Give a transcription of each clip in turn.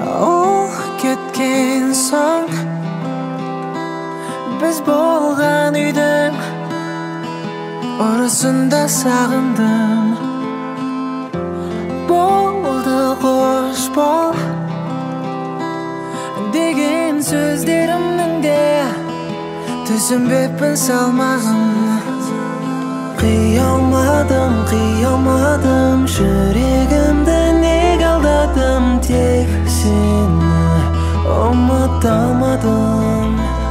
Ол кеткен соң біз болған үйдің ұрысында сағындым. Болды қош бол деген сөздерімнің де түсінбеппін салмағын. Қия алмадым жүрегімді неге алдадым, тек сені ұмыта алмадым.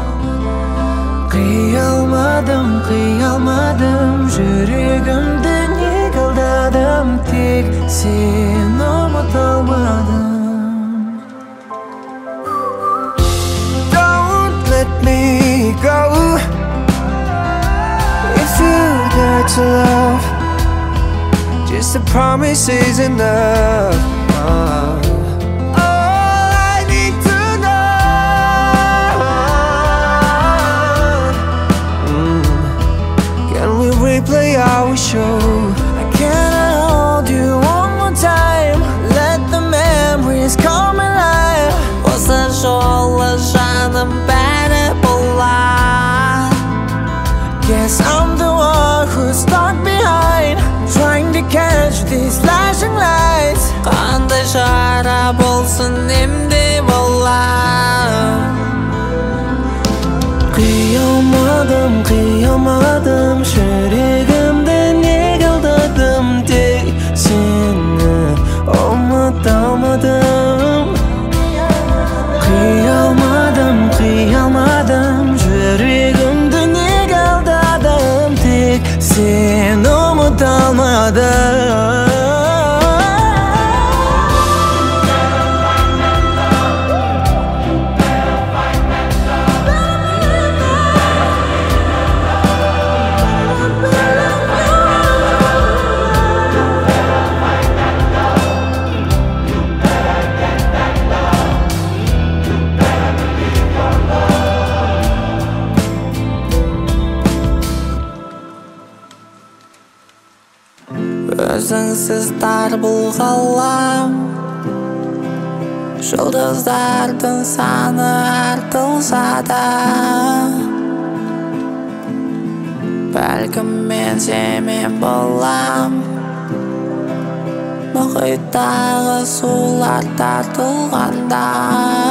Қия алмадым жүрегімді неге алдадым, тек сені ұмыта алмадым. Don't let me go. If you dare to love, just a promise is enough. All I need to know. Can we replay our show? Can I hold you one more time? Let the memories come alive. Осы жолы жаным бәрі болады. Guess I'm the one who's stuck behind, trying to catch these flashing lights. Қандай шара болсын емде болам. Қия алмадым жүрегімді неге алдадым, тек сені ұмыта алмадым. Қия алмадым жүрегімді неге алдадым, тек сені ұмыта алмадым. Өзіңсіз тар бұл ғалам, жұлдыздардың саны артылса да, бәлкім мен сенімен болам. Мұхиттағы сулар тартылғанда